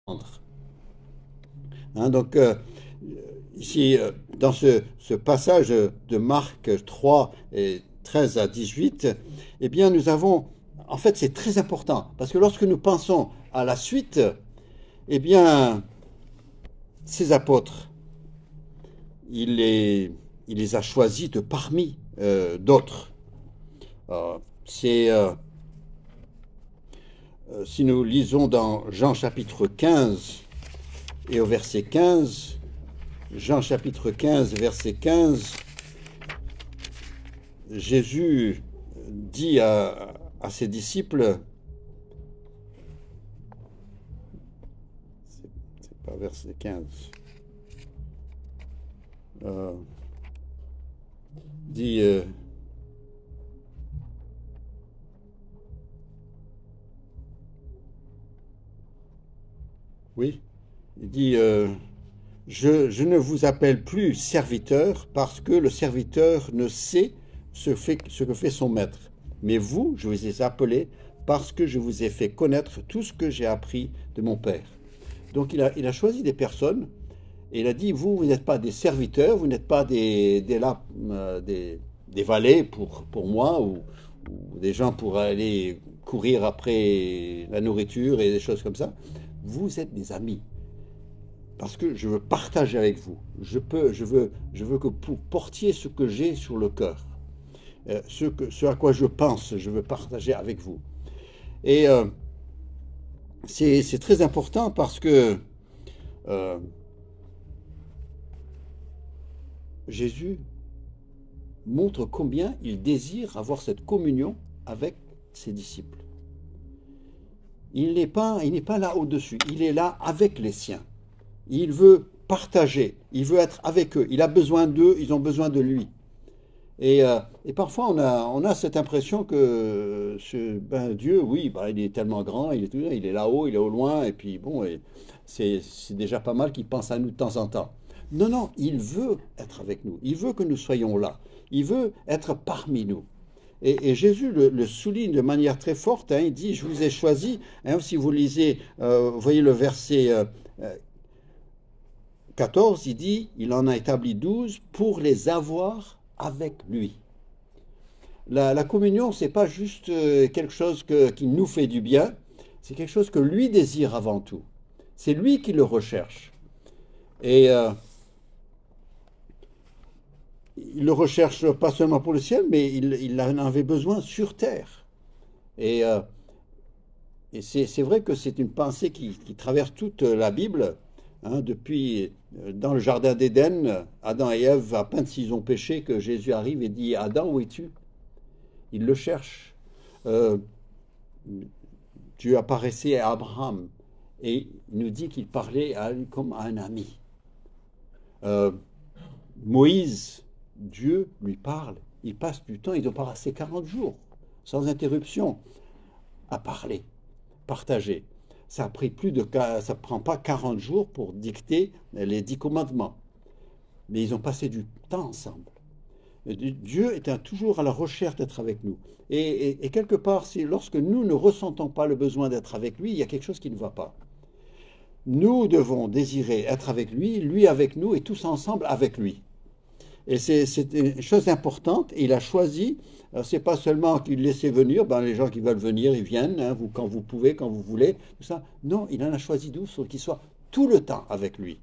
Donc, ici, dans ce passage de Marc 3, et 13 à 18, eh bien, nous avons, en fait, c'est très important, parce que lorsque nous pensons à la suite, eh bien, ces apôtres, il les, il les a choisis de parmi d'autres. C'est Si nous lisons dans Jean chapitre 15 et au verset 15, Jean chapitre 15, verset 15, Jésus dit à ses disciples, c'est pas verset 15, dit, oui, il dit, je ne vous appelle plus serviteur parce que le serviteur ne sait ce que fait son maître. Mais vous, je vous ai appelé parce que je vous ai fait connaître tout ce que j'ai appris de mon Père. Donc il a choisi des personnes et il a dit, vous n'êtes pas des serviteurs, vous n'êtes pas des valets pour moi ou des gens pour aller courir après la nourriture et des choses comme ça. Vous êtes des amis parce que je veux partager avec vous. Je veux que vous portiez ce que j'ai sur le cœur, ce à quoi je pense, je veux partager avec vous. Et c'est très important parce que euh, Jésus montre combien il désire avoir cette communion avec ses disciples. Il n'est pas là au-dessus, il est là avec les siens. Il veut partager, il veut être avec eux. Il a besoin d'eux, ils ont besoin de lui. Et parfois, on a cette impression que Dieu, oui, il est tellement grand, il est là-haut, il est au loin, et puis bon, c'est déjà pas mal qu'il pense à nous de temps en temps. Non, non, il veut être avec nous, il veut que nous soyons là, il veut être parmi nous. Et Jésus le souligne de manière très forte, hein, il dit, je vous ai choisi, hein, si vous lisez, vous voyez le verset 14, il dit, il en a établi 12 pour les avoir avec lui. La communion, c'est pas juste quelque chose qui nous fait du bien, c'est quelque chose que lui désire avant tout. C'est lui qui le recherche. Et il le recherche pas seulement pour le ciel, mais il en avait besoin sur terre. Et, euh, et c'est vrai que c'est une pensée qui traverse toute la Bible. Hein, depuis, dans le jardin d'Éden, Adam et Ève, à peine s'ils ont péché, que Jésus arrive et dit, Adam, où es-tu? Il le cherche. Euh, Dieu apparaissait à Abraham et il nous dit qu'il parlait à lui comme à un ami. Euh, Moïse, Dieu lui parle, il passe du temps, il doit passer 40 jours sans interruption à parler, partager. Ça a pris ça prend pas 40 jours pour dicter les 10 commandements, mais ils ont passé du temps ensemble. Dieu est toujours à la recherche d'être avec nous. Et quelque part, lorsque nous ne ressentons pas le besoin d'être avec lui, il y a quelque chose qui ne va pas. Nous devons désirer être avec lui, lui avec nous et tous ensemble avec lui. Et c'est une chose importante. Et il a choisi, c'est pas seulement qu'il laissait venir, les gens qui veulent venir, ils viennent, hein, quand vous pouvez, quand vous voulez, tout ça. Non, il en a choisi 12 pour qu'ils soient tout le temps avec lui.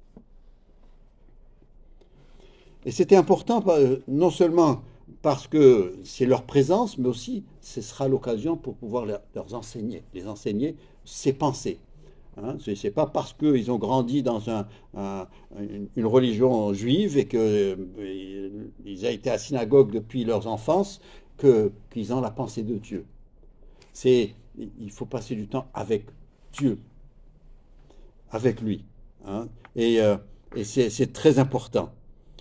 Et c'était important, non seulement parce que c'est leur présence, mais aussi ce sera l'occasion pour pouvoir leur enseigner, les enseigner ses pensées. Hein, ce n'est pas parce qu'ils ont grandi dans une religion juive et qu'ils ont été à la synagogue depuis leur enfance qu'ils ont la pensée de Dieu. Il faut passer du temps avec Dieu, avec lui. Hein, et c'est très important.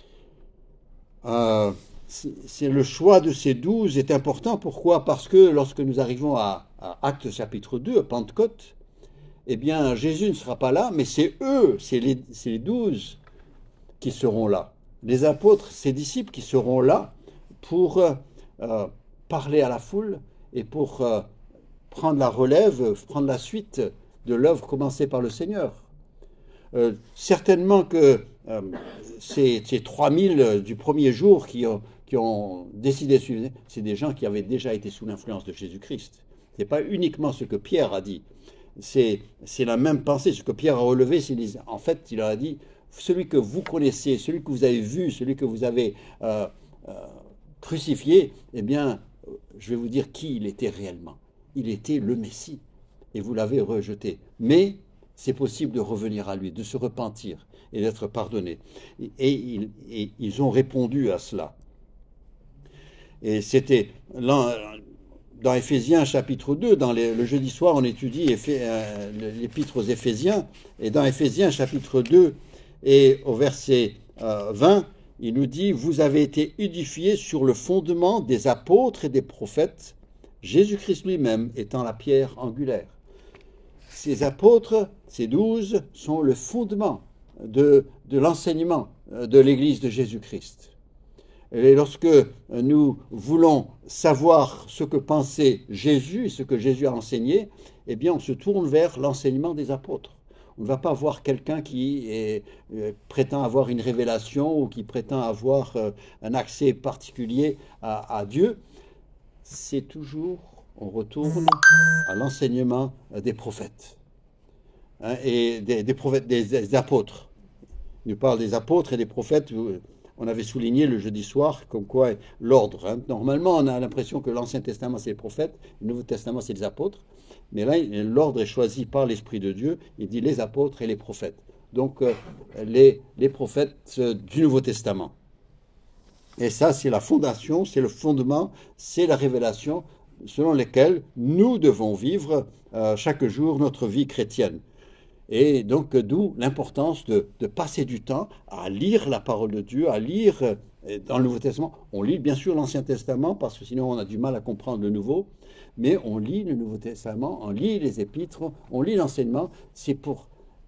Euh, c'est le choix de ces 12 est important. Pourquoi? Parce que lorsque nous arrivons à Actes chapitre 2, à Pentecôte, eh bien, Jésus ne sera pas là, mais c'est eux, c'est les 12 qui seront là. Les apôtres, ses disciples qui seront là pour parler à la foule et pour prendre la relève, prendre la suite de l'œuvre commencée par le Seigneur. Certainement que ces 3000 du premier jour qui ont décidé de suivre, c'est des gens qui avaient déjà été sous l'influence de Jésus-Christ. Ce n'est pas uniquement ce que Pierre a dit. C'est la même pensée. Ce que Pierre a relevé, c'est en fait, il a dit, celui que vous connaissez, celui que vous avez vu, celui que vous avez crucifié, eh bien, je vais vous dire qui il était réellement. Il était le Messie. Et vous l'avez rejeté. Mais c'est possible de revenir à lui, de se repentir et d'être pardonné. Et ils ont répondu à cela. Et c'était dans Éphésiens chapitre 2, le jeudi soir on étudie l'épître aux Éphésiens, et dans Éphésiens chapitre 2 et au verset 20, il nous dit « Vous avez été édifiés sur le fondement des apôtres et des prophètes, Jésus-Christ lui-même étant la pierre angulaire. » Ces apôtres, ces 12, sont le fondement de l'enseignement de l'Église de Jésus-Christ. Et lorsque nous voulons savoir ce que pensait Jésus et ce que Jésus a enseigné, eh bien on se tourne vers l'enseignement des apôtres. On ne va pas voir quelqu'un qui prétend avoir une révélation ou qui prétend avoir un accès particulier à Dieu. C'est toujours, on retourne à l'enseignement des prophètes, hein, et des prophètes, des apôtres. Il nous parle des apôtres et des prophètes. On avait souligné le jeudi soir comme quoi l'ordre. Hein. Normalement, on a l'impression que l'Ancien Testament, c'est les prophètes, le Nouveau Testament, c'est les apôtres. Mais là, l'ordre est choisi par l'Esprit de Dieu. Il dit les apôtres et les prophètes. Donc, les prophètes du Nouveau Testament. Et ça, c'est la fondation, c'est le fondement, c'est la révélation selon lesquelles nous devons vivre chaque jour notre vie chrétienne. Et donc, d'où l'importance de passer du temps à lire la parole de Dieu, à lire dans le Nouveau Testament. On lit bien sûr l'Ancien Testament, parce que sinon on a du mal à comprendre le Nouveau, mais on lit le Nouveau Testament, on lit les épîtres, on lit l'enseignement. C'est pour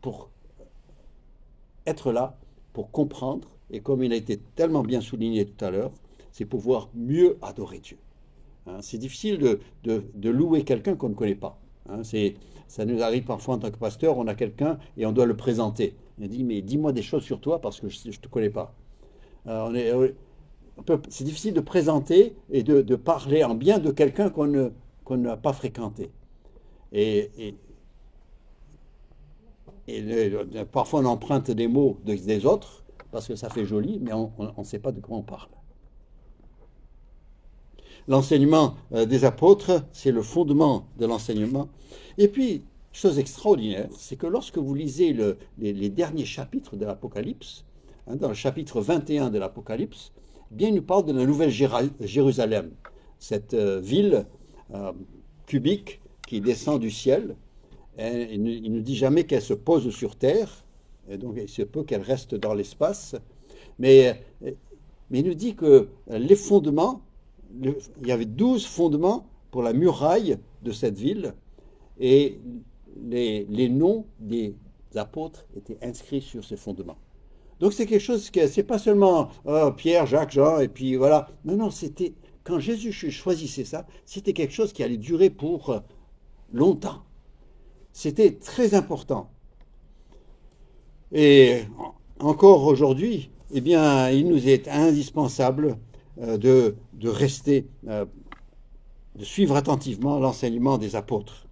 être là, pour comprendre, et comme il a été tellement bien souligné tout à l'heure, c'est pouvoir mieux adorer Dieu. Hein, c'est difficile de louer quelqu'un qu'on ne connaît pas. Hein, ça nous arrive parfois en tant que pasteur, on a quelqu'un et on doit le présenter. Il dit, mais dis-moi des choses sur toi parce que je ne te connais pas. C'est difficile de présenter et de parler en bien de quelqu'un qu'on n'a pas fréquenté. Et parfois on emprunte des mots des autres parce que ça fait joli, mais on ne sait pas de quoi on parle. L'enseignement des apôtres, c'est le fondement de l'enseignement. Et puis, chose extraordinaire, c'est que lorsque vous lisez les derniers chapitres de l'Apocalypse, hein, dans le chapitre 21 de l'Apocalypse, eh bien, il nous parle de la Nouvelle Jérusalem, cette ville cubique qui descend du ciel. Et il ne nous dit jamais qu'elle se pose sur terre, et donc il se peut qu'elle reste dans l'espace, mais il nous dit que les fondements, il y avait 12 fondements pour la muraille de cette ville, et les noms des apôtres étaient inscrits sur ces fondements. Donc c'est quelque chose que c'est pas seulement Pierre, Jacques, Jean, et puis voilà. Non, c'était quand Jésus choisissait ça, c'était quelque chose qui allait durer pour longtemps. C'était très important. Et encore aujourd'hui, eh bien, il nous est indispensable de rester, de suivre attentivement l'enseignement des apôtres.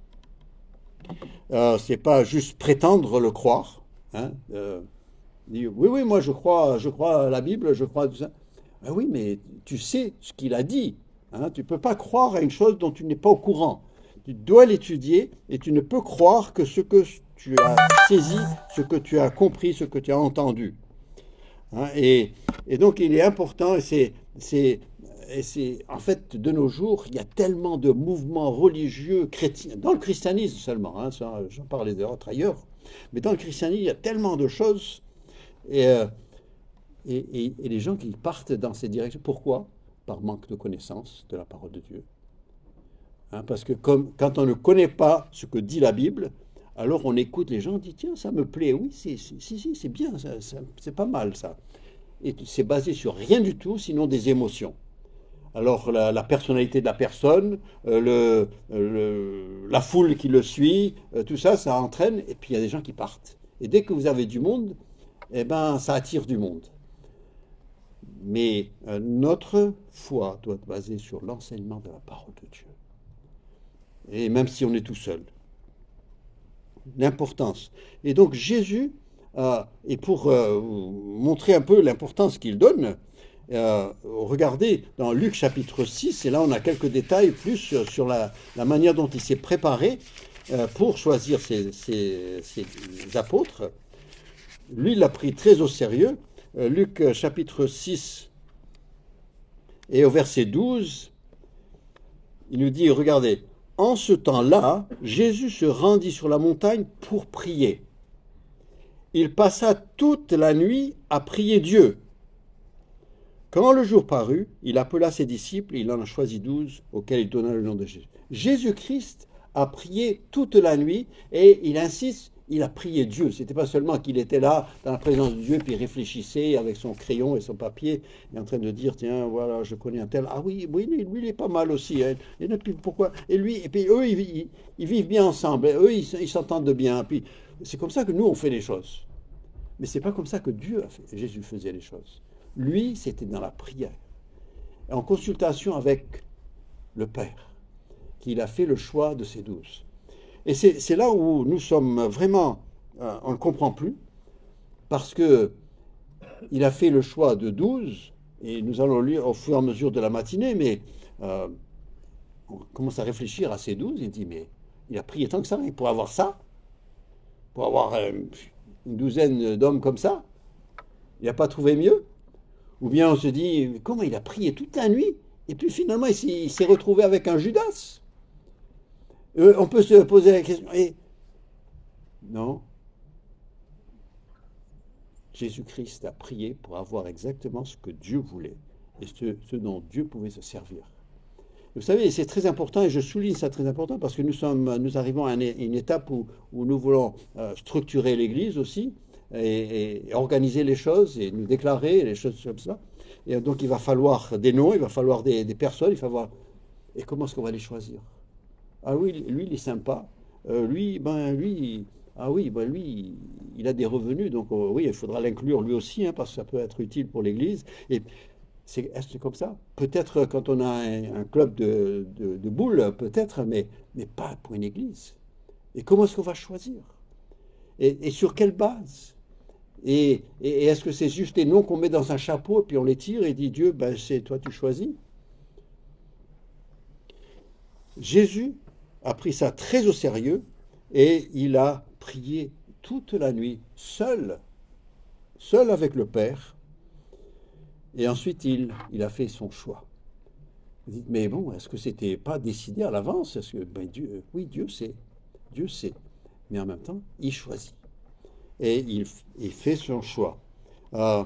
C'est pas juste prétendre le croire. Hein, dire, oui, moi je crois à la Bible, je crois à tout ça. Ben oui, mais tu sais ce qu'il a dit. Hein, tu ne peux pas croire à une chose dont tu n'es pas au courant. Tu dois l'étudier et tu ne peux croire que ce que tu as saisi, ce que tu as compris, ce que tu as entendu. Hein, et donc il est important, et c'est en fait de nos jours, il y a tellement de mouvements religieux chrétiens, dans le christianisme seulement, hein, j'en parlais d'autres ailleurs, mais dans le christianisme, il y a tellement de choses, et les gens qui partent dans ces directions. Pourquoi? Par manque de connaissance de la parole de Dieu. Hein, parce que quand on ne connaît pas ce que dit la Bible, alors on écoute les gens, on dit tiens, ça me plaît, oui, c'est bien, c'est pas mal ça. Et c'est basé sur rien du tout, sinon des émotions. Alors la personnalité de la personne, la foule qui le suit, tout ça, ça entraîne, et puis il y a des gens qui partent. Et dès que vous avez du monde, eh ben, ça attire du monde. Mais notre foi doit être basée sur l'enseignement de la parole de Dieu. Et même si on est tout seul. L'importance. Et donc Jésus, et pour montrer un peu l'importance qu'il donne, regardez dans Luc chapitre 6, et là on a quelques détails plus sur la manière dont il s'est préparé pour choisir ses apôtres. Lui, il l'a pris très au sérieux. Luc chapitre 6 et au verset 12, il nous dit, regardez, en ce temps-là, Jésus se rendit sur la montagne pour prier. Il passa toute la nuit à prier Dieu. Quand le jour parut, il appela ses disciples et il en a choisi 12 auxquels il donna le nom de Jésus. Jésus-Christ a prié toute la nuit et il insiste, il a prié Dieu. C'était pas seulement qu'il était là dans la présence de Dieu puis il réfléchissait avec son crayon et son papier et en train de dire tiens voilà je connais un tel ah oui lui il est pas mal aussi hein. Et puis pourquoi et puis eux ils vivent bien ensemble et eux ils s'entendent bien puis c'est comme ça que nous on fait les choses. Mais c'est pas comme ça que Dieu a fait. Jésus faisait les choses. Lui, c'était dans la prière, en consultation avec le Père, qu'il a fait le choix de ces 12. Et c'est là où nous sommes vraiment, on ne comprend plus, parce que il a fait le choix de 12, et nous allons lire au fur et à mesure de la matinée, mais on commence à réfléchir à ces 12, et dit, mais il a prié tant que ça, pour avoir ça, pour avoir une douzaine d'hommes comme ça, il n'a pas trouvé mieux. Ou bien on se dit, comment il a prié toute la nuit, et puis finalement il s'est retrouvé avec un Judas. On peut se poser la question, et non, Jésus-Christ a prié pour avoir exactement ce que Dieu voulait, et ce dont Dieu pouvait se servir. Vous savez, c'est très important, et je souligne ça très important, parce que nous arrivons à une étape où nous voulons structurer l'Église aussi, et organiser les choses, et nous déclarer les choses comme ça. Et donc il va falloir des noms, il va falloir des personnes, il va falloir... Et comment est-ce qu'on va les choisir? Ah oui, lui, il est sympa. Ah oui, ben lui, il a des revenus, donc oui, il faudra l'inclure lui aussi, hein, parce que ça peut être utile pour l'Église. Et est-ce que c'est comme ça? Peut-être quand on a un club de boules, peut-être, mais pas pour une Église. Et comment est-ce qu'on va choisir? Et sur quelle base? Et est-ce que c'est juste des noms qu'on met dans un chapeau, et puis on les tire et dit Dieu, ben c'est toi tu choisis? Jésus a pris ça très au sérieux et il a prié toute la nuit, seul avec le Père. Et ensuite, il a fait son choix. Vous dites, mais bon, est-ce que c'était pas décidé à l'avance? Est-ce que, ben Dieu, oui, Dieu sait. Mais en même temps, il choisit. Et il fait son choix. Euh,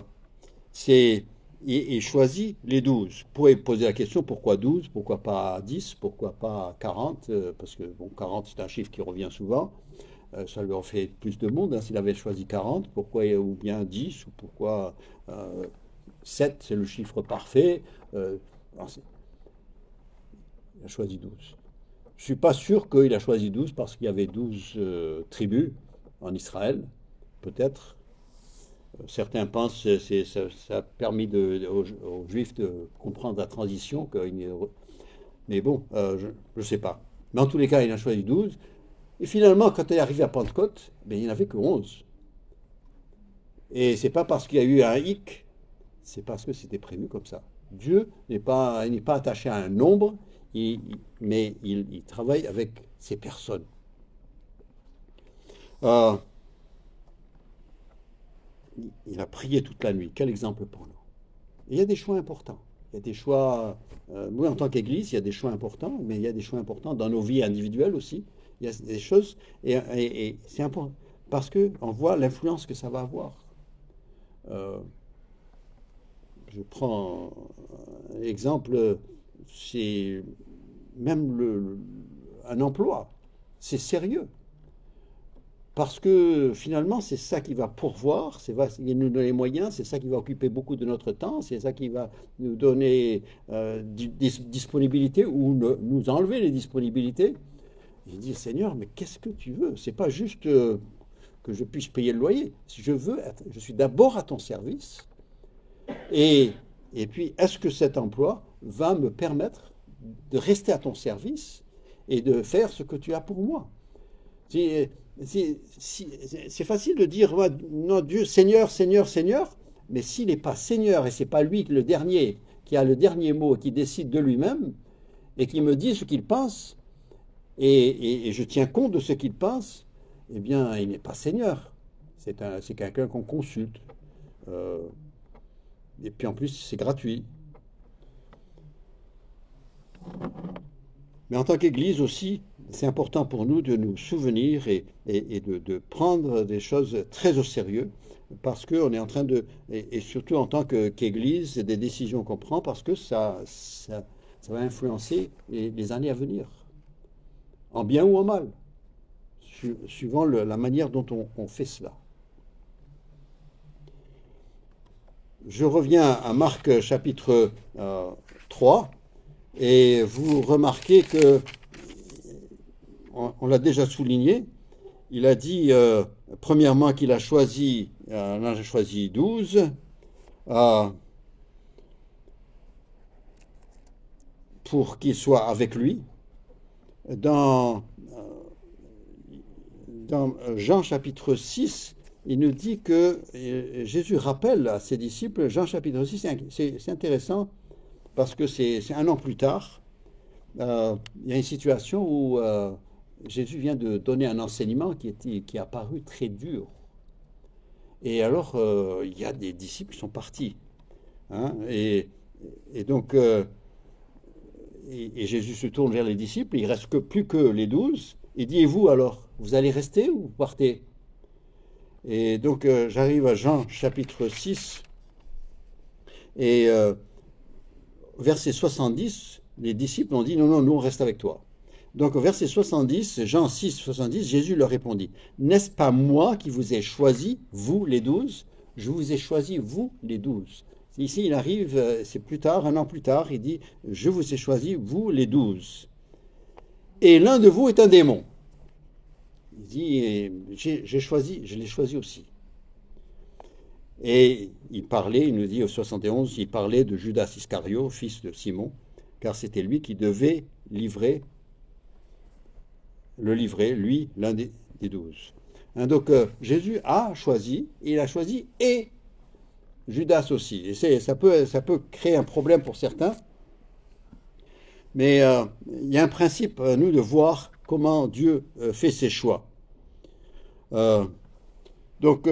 il choisit les 12. Vous pourrez poser la question, pourquoi 12? Pourquoi pas 10? Pourquoi pas 40? Parce que, bon, 40, c'est un chiffre qui revient souvent. Ça lui en fait plus de monde, hein, s'il avait choisi 40. Pourquoi, ou bien 10? Ou pourquoi 7, c'est le chiffre parfait. Non, il a choisi 12. Je ne suis pas sûr qu'il a choisi 12 parce qu'il y avait 12 tribus en Israël. Peut-être. Certains pensent que ça a permis aux Juifs de comprendre la transition. Mais bon, je ne sais pas. Mais en tous les cas, il a choisi 12. Et finalement, quand il est arrivé à Pentecôte, ben, il n'y en avait que 11. Et c'est pas parce qu'il y a eu un hic, c'est parce que c'était prévu comme ça. Dieu n'est pas attaché à un nombre, mais il travaille avec ces personnes. Il a prié toute la nuit. Quel exemple pour nous? Et il y a des choix importants. Il y a des choix, nous en tant qu'Église, il y a des choix importants, mais il y a des choix importants dans nos vies individuelles aussi. Il y a des choses, et c'est important, parce qu'on voit l'influence que ça va avoir. Je prends un exemple, c'est même un emploi. C'est sérieux. parce que finalement, c'est ça qui va pourvoir, c'est ça qui va nous donner les moyens, c'est ça qui va occuper beaucoup de notre temps, c'est ça qui va nous donner disponibilité ou nous enlever les disponibilités. Je dis, Seigneur, mais qu'est-ce que tu veux? C'est pas juste que je puisse payer le loyer. Je suis d'abord à ton service. Et, et puis, est-ce que cet emploi va me permettre de rester à ton service et de faire ce que tu as pour moi? C'est facile de dire, non, Dieu, Seigneur, Seigneur, Seigneur, mais s'il n'est pas Seigneur et c'est pas lui le dernier qui a le dernier mot, qui décide de lui-même et qui me dit ce qu'il pense, et je tiens compte de ce qu'il pense, eh bien, il n'est pas Seigneur. C'est quelqu'un qu'on consulte. Euh, et puis en plus, c'est gratuit. Mais en tant qu'Église aussi, c'est important pour nous de nous souvenir et de prendre des choses très au sérieux, parce qu'on est en train de, et surtout en tant qu'Église, des décisions qu'on prend, parce que ça va influencer les années à venir, en bien ou en mal, suivant la manière dont on fait cela. Je reviens à Marc chapitre 3, et vous remarquez que, on l'a déjà souligné, il a dit premièrement qu'il a choisi, on a choisi 12 pour qu'ils soient avec lui. Dans Jean chapitre 6, il nous dit que Jésus rappelle à ses disciples, Jean chapitre 6, c'est intéressant parce que c'est un an plus tard, il y a une situation où Jésus vient de donner un enseignement qui a paru très dur. Et alors, il y a des disciples qui sont partis. Hein, et donc, et Jésus se tourne vers les disciples, il ne reste plus que les 12. Il dit, et vous alors, vous allez rester ou vous partez? Et donc, j'arrive à Jean chapitre 6, et verset 70, les disciples ont dit, non, non, nous on reste avec toi. Donc au verset 70, Jean 6, 70, Jésus leur répondit, n'est-ce pas moi qui vous ai choisi, vous les 12? Je vous ai choisi, vous les 12. Ici, il arrive, c'est plus tard, un an plus tard, il dit, je vous ai choisi, vous les 12. Et l'un de vous est un démon. Il dit, je l'ai choisi aussi. Et il parlait, il nous dit au 71, il parlait de Judas Iscario, fils de Simon, car c'était lui qui devait livrer, lui, l'un des 12. Hein, donc Jésus a choisi, il a choisi et Judas aussi. Et ça peut créer un problème pour certains, mais il y a un principe, nous, de voir comment Dieu fait ses choix. Donc,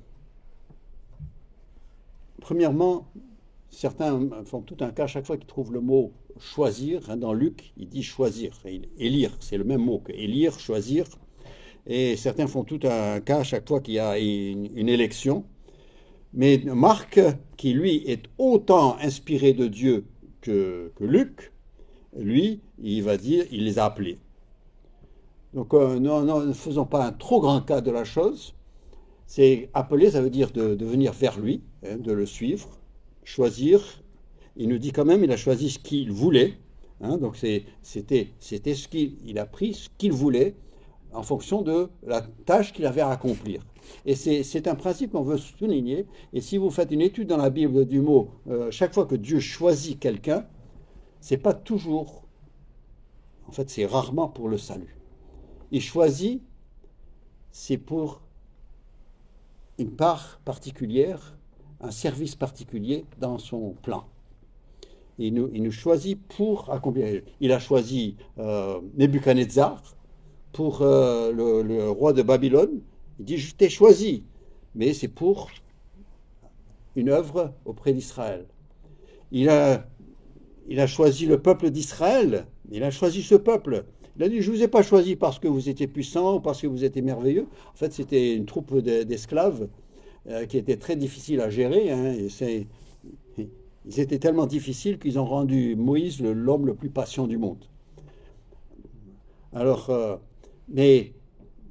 premièrement, certains font tout un cas, chaque fois qu'ils trouvent le mot choisir, hein, dans Luc, il dit choisir, élire, c'est le même mot que élire, choisir, et certains font tout un cas à chaque fois qu'il y a une élection. Mais Marc, qui lui est autant inspiré de Dieu que Luc, lui, il va dire, il les a appelés. Donc ne faisons pas un trop grand cas de la chose. C'est appeler, ça veut dire de venir vers lui, hein, de le suivre, choisir. Il nous dit quand même, il a choisi ce qu'il voulait. Hein, donc c'était ce qu'il a pris, ce qu'il voulait, en fonction de la tâche qu'il avait à accomplir. Et c'est un principe qu'on veut souligner. Et si vous faites une étude dans la Bible du mot, chaque fois que Dieu choisit quelqu'un, c'est pas toujours, en fait c'est rarement pour le salut. Il choisit, c'est pour une part particulière, un service particulier dans son plan. Il nous choisit pour accomplir. Il a choisi Nebuchadnezzar pour le roi de Babylone. Il dit, je t'ai choisi, mais c'est pour une œuvre auprès d'Israël. Il a choisi le peuple d'Israël, il a choisi ce peuple. Il a dit, je ne vous ai pas choisi parce que vous étiez puissant ou parce que vous étiez merveilleux. En fait, c'était une troupe d'esclaves qui était très difficile à gérer. Hein, et ils étaient tellement difficiles qu'ils ont rendu Moïse l'homme le plus patient du monde. Alors, mais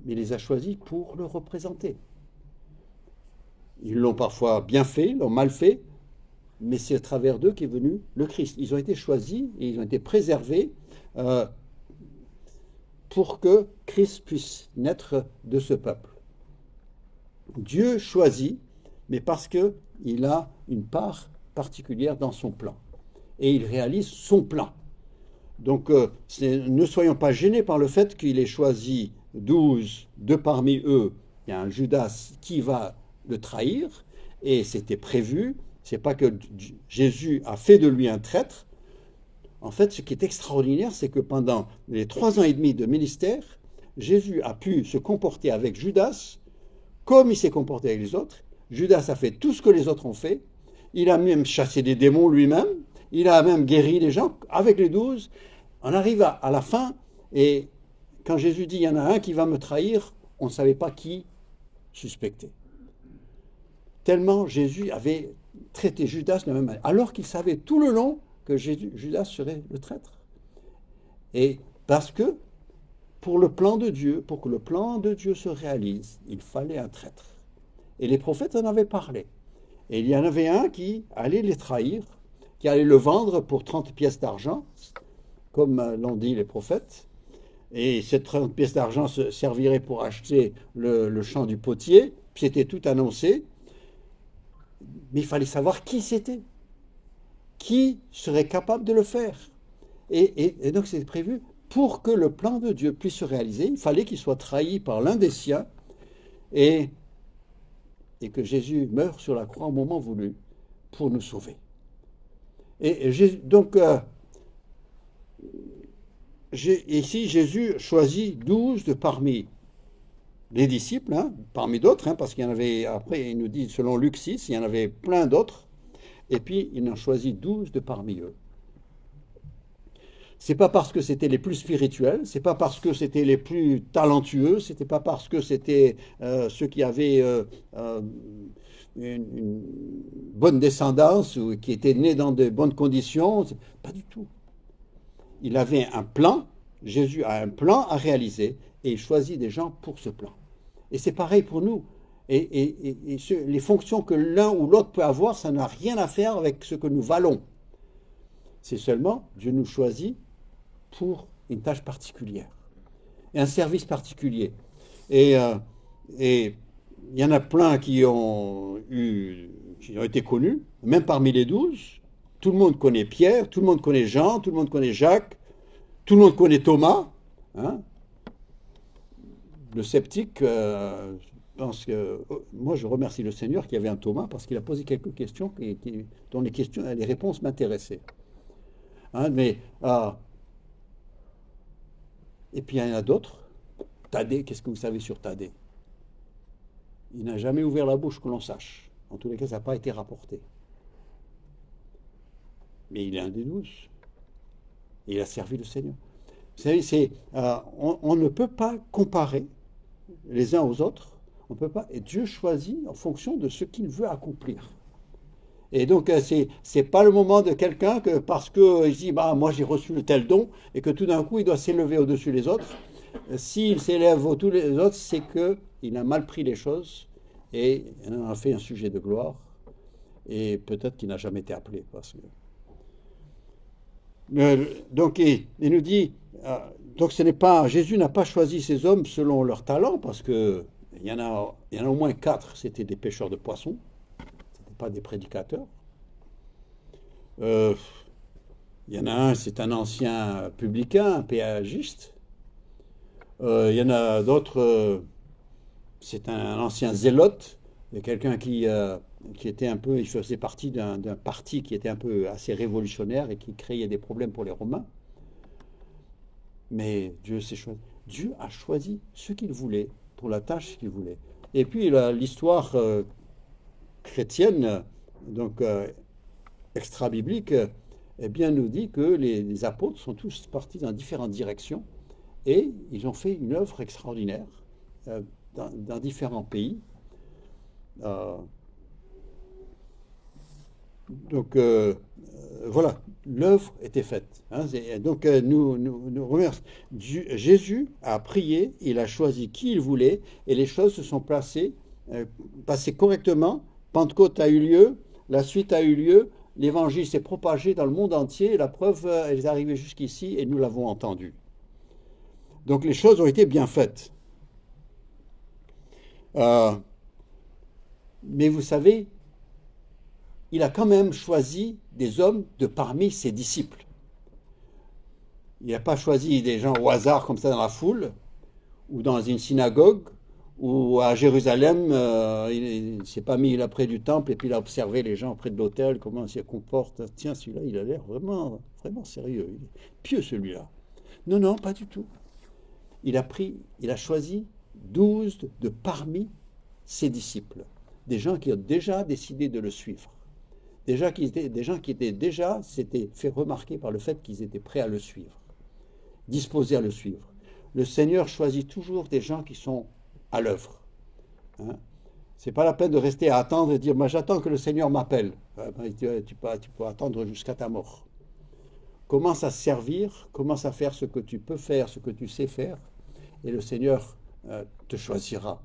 mais il les a choisis pour le représenter. Ils l'ont parfois bien fait, l'ont mal fait, mais c'est à travers d'eux qu'est venu le Christ. Ils ont été choisis et ils ont été préservés euh, pour que Christ puisse naître de ce peuple. Dieu choisit, mais parce qu'il a une part particulière dans son plan. Et il réalise son plan. Donc ne soyons pas gênés par le fait qu'il ait choisi 12, de parmi eux, il y a un Judas qui va le trahir, et c'était prévu. C'est pas que Jésus a fait de lui un traître. En fait, ce qui est extraordinaire, c'est que pendant les 3 ans et demi de ministère, Jésus a pu se comporter avec Judas comme il s'est comporté avec les autres. Judas a fait tout ce que les autres ont fait. Il a même chassé des démons lui-même. Il a même guéri les gens avec les 12. On arrive à la fin, et quand Jésus dit « il y en a un qui va me trahir », on ne savait pas qui suspecter. Tellement Jésus avait traité Judas de la même manière, alors qu'il savait tout le long que Judas serait le traître. Et parce que, pour le plan de Dieu, pour que le plan de Dieu se réalise, il fallait un traître. Et les prophètes en avaient parlé. Et il y en avait un qui allait les trahir, qui allait le vendre pour 30 pièces d'argent, comme l'ont dit les prophètes. Et ces 30 pièces d'argent serviraient pour acheter le champ du potier. C'était tout annoncé. Mais il fallait savoir qui c'était. Qui serait capable de le faire. Et donc c'est prévu pour que le plan de Dieu puisse se réaliser. Il fallait qu'il soit trahi par l'un des siens et que Jésus meure sur la croix au moment voulu pour nous sauver. Donc, ici, Jésus choisit 12 de parmi les disciples, parmi d'autres, parce qu'il y en avait, après, il nous dit, selon Luc 6, il y en avait plein d'autres, et puis il en choisit 12 de parmi eux. C'est pas parce que c'était les plus spirituels, c'est pas parce que c'était les plus talentueux, c'était pas parce que c'était ceux qui avaient une bonne descendance ou qui étaient nés dans de bonnes conditions, pas du tout. Il avait un plan, Jésus a un plan à réaliser et il choisit des gens pour ce plan. Et c'est pareil pour nous. Et les fonctions que l'un ou l'autre peut avoir, ça n'a rien à faire avec ce que nous valons. C'est seulement Dieu nous choisit pour une tâche particulière, et un service particulier. Et il y en a plein qui ont été connus, même parmi les 12. Tout le monde connaît Pierre, tout le monde connaît Jean, tout le monde connaît Jacques, tout le monde connaît Thomas. Le sceptique, je pense que moi je remercie le Seigneur qu'il y avait un Thomas parce qu'il a posé quelques questions dont les réponses m'intéressaient. Et puis il y en a d'autres. Thaddée, qu'est-ce que vous savez sur Thaddée? Il n'a jamais ouvert la bouche que l'on sache. En tous les cas, ça n'a pas été rapporté. Mais il est un des 12. Et il a servi le Seigneur. Vous savez, on ne peut pas comparer les uns aux autres. On peut pas. Et Dieu choisit en fonction de ce qu'il veut accomplir. Et donc, c'est pas le moment de quelqu'un que parce qu'il dit, moi j'ai reçu le tel don, et que tout d'un coup il doit s'élever au-dessus des autres. S'il s'élève au-dessus des autres, c'est qu'il a mal pris les choses et il en a fait un sujet de gloire. Et peut-être qu'il n'a jamais été appelé. Parce que... donc, il nous dit, donc Jésus n'a pas choisi ces hommes selon leur talent, parce que il y en a au moins 4, c'était des pêcheurs de poissons. Pas des prédicateurs. Il y en a un, c'est un ancien publicain, un péagiste. Il y en a d'autres, c'est un ancien zélote, quelqu'un qui était un peu, il faisait partie d'un parti qui était un peu assez révolutionnaire et qui créait des problèmes pour les Romains. Mais Dieu a choisi ce qu'il voulait pour la tâche qu'il voulait. Et puis l'histoire chrétienne, donc extra-biblique, eh bien, nous dit que les apôtres sont tous partis dans différentes directions et ils ont fait une œuvre extraordinaire dans différents pays. Donc voilà, l'œuvre était faite. Hein. Donc nous remercions. Jésus a prié, il a choisi qui il voulait, et les choses se sont passées correctement. Pentecôte a eu lieu, la suite a eu lieu, l'évangile s'est propagé dans le monde entier, et la preuve, elle est arrivée jusqu'ici, et nous l'avons entendu. Donc les choses ont été bien faites. Euh, mais vous savez, il a quand même choisi des hommes de parmi ses disciples. Il n'a pas choisi des gens au hasard comme ça dans la foule, ou dans une synagogue, ou à Jérusalem, il ne s'est pas mis là près du temple et puis il a observé les gens près de l'autel, comment ils se comportent. Tiens, celui-là, il a l'air vraiment, vraiment sérieux. Il est pieux celui-là. Non, non, pas du tout. Il a choisi 12 de parmi ses disciples, des gens qui ont déjà décidé de le suivre. Des gens qui étaient déjà s'étaient fait remarquer par le fait qu'ils étaient prêts à le suivre, disposés à le suivre. Le Seigneur choisit toujours des gens qui sont à l'œuvre. Hein. C'est pas la peine de rester à attendre et de dire, moi j'attends que le Seigneur m'appelle. Tu peux attendre jusqu'à ta mort. Commence à servir, commence à faire ce que tu peux faire, ce que tu sais faire, et le Seigneur te choisira.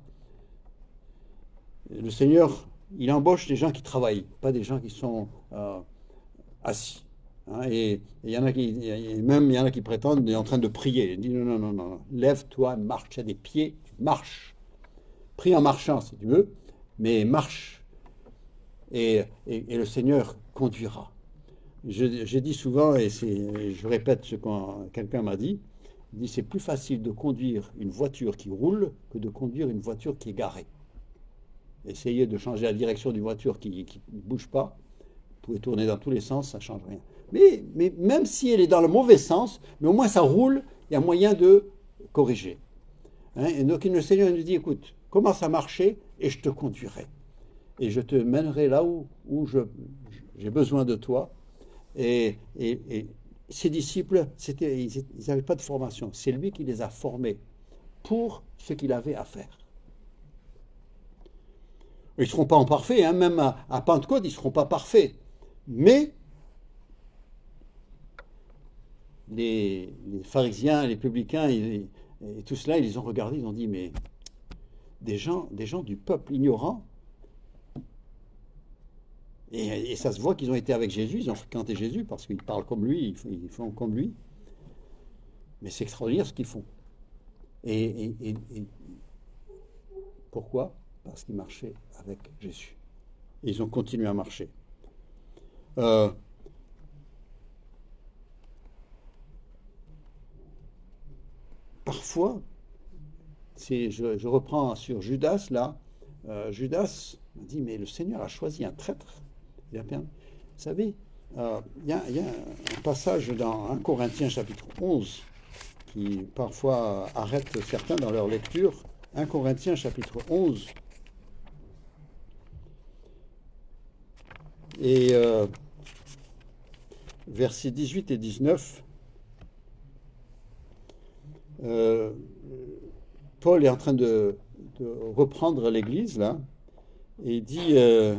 Le Seigneur, il embauche des gens qui travaillent, pas des gens qui sont assis. Hein, et il y en a qui prétendent, il est en train de prier. Il dit non, non, non, non, lève-toi, marche, tu as des pieds, tu marches. Prie en marchant si tu veux, mais marche. Et le Seigneur conduira. J'ai dit souvent, et je répète ce que quelqu'un m'a dit, il dit c'est plus facile de conduire une voiture qui roule que de conduire une voiture qui est garée. Essayez de changer la direction d'une voiture qui ne bouge pas. Vous pouvez tourner dans tous les sens, ça ne change rien. Mais même si elle est dans le mauvais sens, mais au moins ça roule, il y a moyen de corriger. Hein, et donc le Seigneur nous dit, écoute, commence à marcher et je te conduirai. Et je te mènerai là où j'ai besoin de toi. Et ses disciples, ils n'avaient pas de formation. C'est lui qui les a formés pour ce qu'il avait à faire. Ils ne seront pas en parfait, hein, même à Pentecôte, ils ne seront pas parfaits. Mais les pharisiens, les publicains et tout cela, ils les ont regardés, ils ont dit, mais des gens du peuple ignorant, et ça se voit qu'ils ont été avec Jésus, ils ont fréquenté Jésus parce qu'ils parlent comme lui, ils font comme lui. Mais c'est extraordinaire ce qu'ils font. Et pourquoi ? Parce qu'ils marchaient avec Jésus. Et ils ont continué à marcher. Parfois, je reprends sur Judas là. Judas dit, mais le Seigneur a choisi un traître. Vous savez, il y a un passage dans 1 Corinthiens chapitre 11 qui parfois arrête certains dans leur lecture. 1 Corinthiens chapitre 11 et versets 18 et 19. Paul est en train de reprendre l'église là et il dit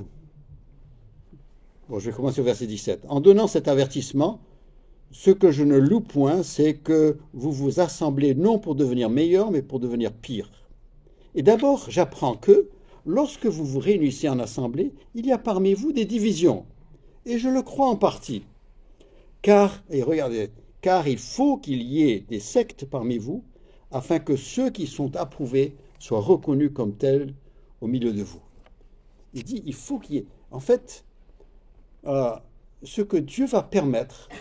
je vais commencer au verset 17. En donnant cet avertissement, ce que je ne loue point, c'est que vous vous assemblez non pour devenir meilleur, mais pour devenir pire. Et d'abord, j'apprends que, lorsque vous vous réunissez en assemblée, il y a parmi vous des divisions. Et je le crois en partie. Car il faut qu'il y ait des sectes parmi vous, afin que ceux qui sont approuvés soient reconnus comme tels au milieu de vous. Il dit, il faut qu'il y ait... En fait, ce que Dieu va permettre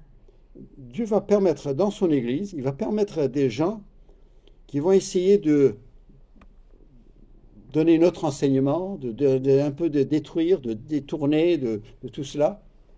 dans son Église, il va permettre à des gens qui vont essayer de donner notre enseignement, un peu de détruire, de détourner de tout cela.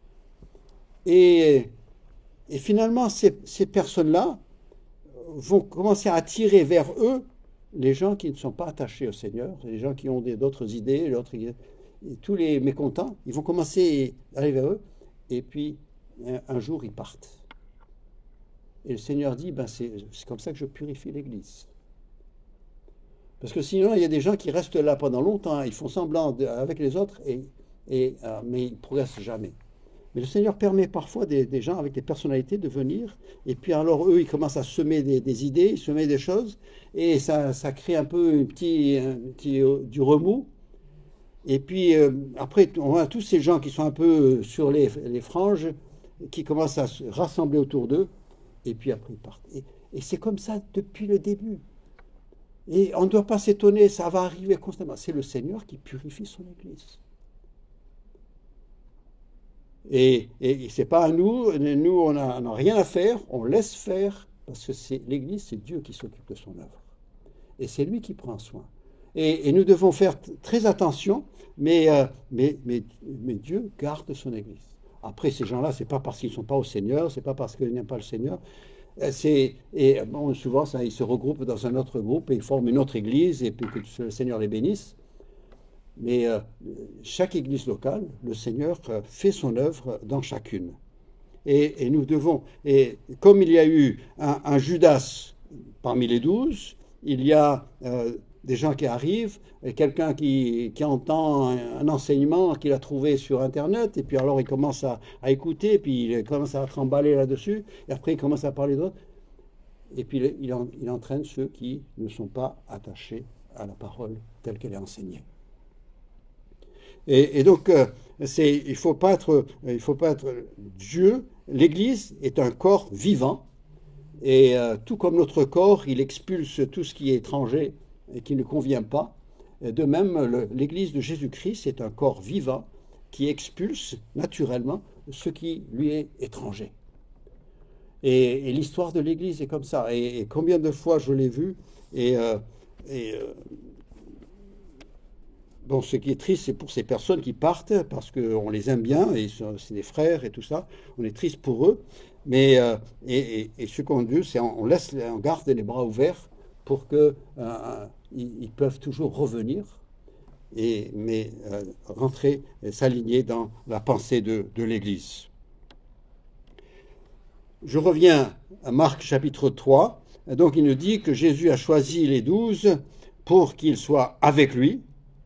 Et finalement, ces personnes-là vont commencer à attirer vers eux les gens qui ne sont pas attachés au Seigneur, les gens qui ont d'autres idées, et tous les mécontents, ils vont commencer à aller vers eux, et puis un jour ils partent. Et le Seigneur dit, c'est comme ça que je purifie l'Église. Parce que sinon, il y a des gens qui restent là pendant longtemps, ils font semblant avec les autres, et mais ils ne progressent jamais. Mais le Seigneur permet parfois des gens avec des personnalités de venir, et puis alors eux, ils commencent à semer des idées, semer des choses, et ça crée un peu du remous. Et puis après, on a tous ces gens qui sont un peu sur les franges, qui commencent à se rassembler autour d'eux, et puis après ils partent. Et c'est comme ça depuis le début. Et on ne doit pas s'étonner, ça va arriver constamment. C'est le Seigneur qui purifie son Église. Et c'est pas à nous, on n'a rien à faire, on laisse faire, parce que l'Église, c'est Dieu qui s'occupe de son œuvre. Et c'est lui qui prend soin. Et nous devons faire très attention, mais Dieu garde son Église. Après, ces gens-là, c'est pas parce qu'ils ne sont pas au Seigneur, c'est pas parce qu'ils n'aiment pas le Seigneur. Et bon, souvent, ils se regroupent dans un autre groupe et ils forment une autre Église, et puis que le Seigneur les bénisse. Mais chaque église locale, le Seigneur fait son œuvre dans chacune. Et nous devons, et comme il y a eu un Judas parmi les 12, il y a des gens qui arrivent, et quelqu'un qui entend un enseignement qu'il a trouvé sur Internet, et puis alors il commence à écouter, puis il commence à tremballer là-dessus, et après il commence à parler d'autres, et puis il entraîne ceux qui ne sont pas attachés à la parole telle qu'elle est enseignée. Et donc, il ne faut pas être Dieu. L'Église est un corps vivant, et tout comme notre corps, il expulse tout ce qui est étranger et qui ne convient pas. De même, l'Église de Jésus-Christ est un corps vivant qui expulse naturellement ce qui lui est étranger. Et l'histoire de l'Église est comme ça. Et combien de fois je l'ai vu, bon, ce qui est triste, c'est pour ces personnes qui partent, parce qu'on les aime bien, et c'est des frères et tout ça, on est triste pour eux, mais ce qu'on dit, c'est on garde les bras ouverts pour que ils peuvent toujours revenir, mais rentrer, s'aligner dans la pensée de l'Église. Je reviens à Marc chapitre 3, donc il nous dit que Jésus a choisi les 12 pour qu'ils soient avec lui,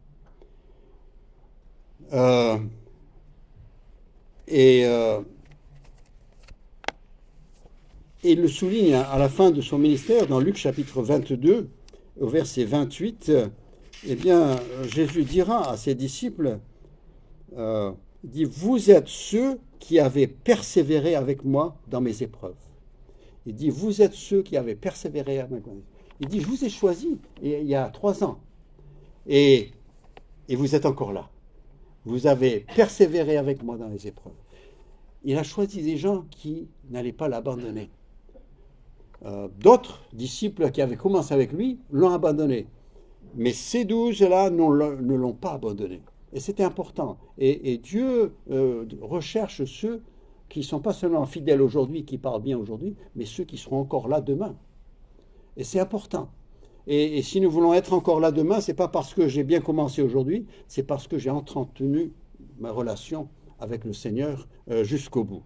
et il le souligne à la fin de son ministère, dans Luc chapitre 22, au verset 28, eh bien, Jésus dira à ses disciples, il dit, vous êtes ceux qui avez persévéré avec moi dans mes épreuves. Il dit, vous êtes ceux qui avez persévéré avec moi. Il dit, je vous ai choisi il y a 3 ans, et vous êtes encore là. Vous avez persévéré avec moi dans les épreuves. Il a choisi des gens qui n'allaient pas l'abandonner. D'autres disciples qui avaient commencé avec lui l'ont abandonné. Mais ces 12-là ne l'ont pas abandonné. Et c'était important. Et Dieu recherche ceux qui ne sont pas seulement fidèles aujourd'hui, qui parlent bien aujourd'hui, mais ceux qui seront encore là demain. Et c'est important. Et si nous voulons être encore là demain, ce n'est pas parce que j'ai bien commencé aujourd'hui, c'est parce que j'ai entretenu ma relation avec le Seigneur jusqu'au bout.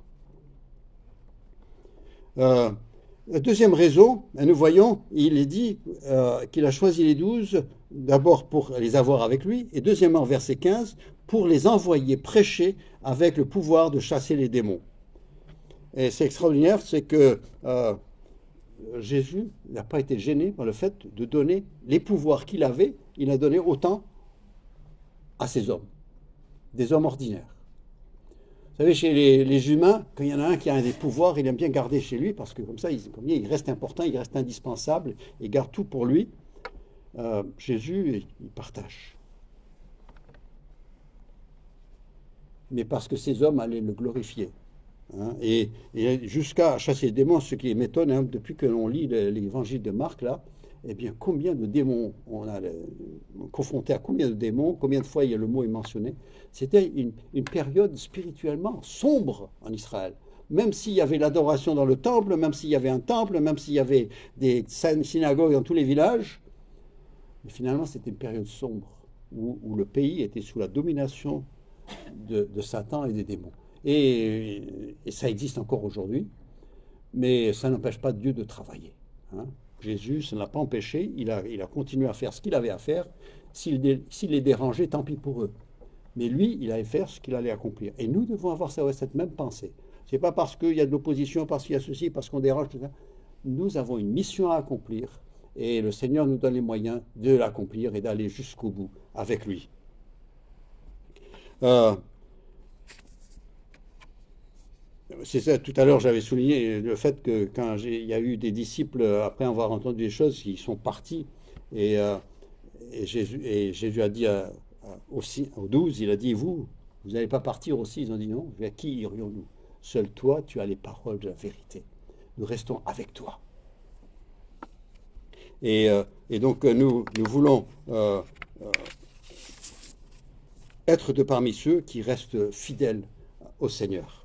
La deuxième raison, nous voyons, il est dit qu'il a choisi les 12, d'abord pour les avoir avec lui, et deuxièmement, verset 15, pour les envoyer prêcher avec le pouvoir de chasser les démons. Et c'est extraordinaire, c'est que Jésus n'a pas été gêné par le fait de donner les pouvoirs qu'il avait, il a donné autant à ces hommes, des hommes ordinaires. Vous savez, chez les humains, quand il y en a un qui a des pouvoirs, il aime bien garder chez lui, parce que comme ça, il reste important, il reste indispensable, il garde tout pour lui. Jésus, il partage. Mais parce que ces hommes allaient le glorifier. Hein, et jusqu'à chasser les démons, ce qui m'étonne, hein, depuis que l'on lit l'évangile de Marc, là, eh bien, combien de démons on a confronté à combien de démons, combien de fois le mot est mentionné. C'était une période spirituellement sombre en Israël. Même s'il y avait l'adoration dans le temple, même s'il y avait un temple, même s'il y avait des synagogues dans tous les villages, mais finalement, c'était une période sombre où le pays était sous la domination de Satan et des démons. Et ça existe encore aujourd'hui, mais ça n'empêche pas Dieu de travailler. Hein. Jésus, ça ne l'a pas empêché, il a continué à faire ce qu'il avait à faire. S'il les dérangeait, tant pis pour eux. Mais lui, il allait faire ce qu'il allait accomplir. Et nous devons avoir cette même pensée. C'est pas parce qu'il y a de l'opposition, parce qu'il y a ceci, parce qu'on dérange, tout ça. Nous avons une mission à accomplir et le Seigneur nous donne les moyens de l'accomplir et d'aller jusqu'au bout avec lui. Euh, c'est ça, tout à l'heure j'avais souligné le fait que quand il y a eu des disciples, après avoir entendu des choses, ils sont partis et, euh, et Jésus a dit aux 12, il a dit, vous n'allez pas partir aussi? Ils ont dit non, vers qui irions-nous? Seul toi, tu as les paroles de la vérité. Nous restons avec toi. Et donc nous voulons être de parmi ceux qui restent fidèles au Seigneur.